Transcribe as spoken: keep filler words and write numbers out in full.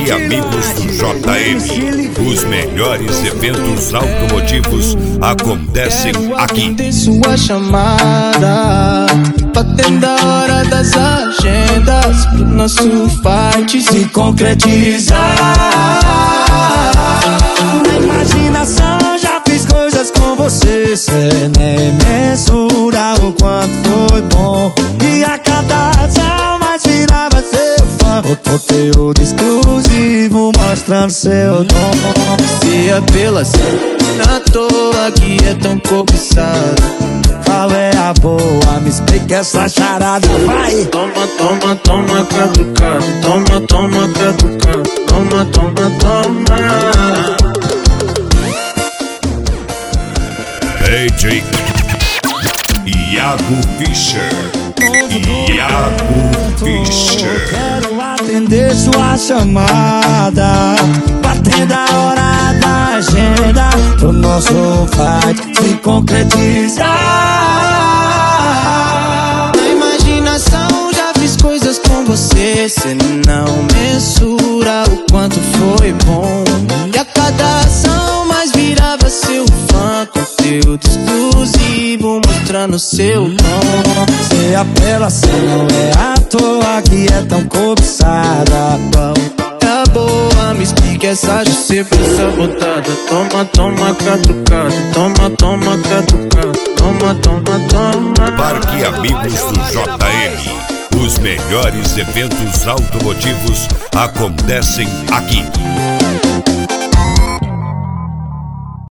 Parque Amigos do J M. Os melhores eventos automotivos acontecem aqui. Tem sua chamada, batendo a hora das agendas, pro nosso fight se concretizar. Na imaginação já fiz coisas com você, cê nem mensura o quanto foi bom. E a cada ação mais virava seu fã. O conteúdo exclusivo mostrando seu dom. Se apelação na toa que é tão cobiçado, qual é a boa? Me explica essa charada, vai! Toma, toma, toma, catucado. Toma, toma, catucado. Toma, toma, toma. D J Iago Fischer. Iago Fischer. Quero atender sua chamada, batendo a hora da agenda, pro nosso fight se concretizar. Na imaginação já fiz coisas com você, cê não mensura o quanto foi bom. E a cada ação mais virava seu fã. Conteúdo exclusivo mostrando seu dom. Se apelação não é à toa que é tão cobiçada. Tá boa, me explica essa sempre sabotada. Toma, toma, catucado. Toma, toma, catucado. Toma, toma, toma. Parque Amigos do J M. Os melhores eventos automotivos acontecem aqui.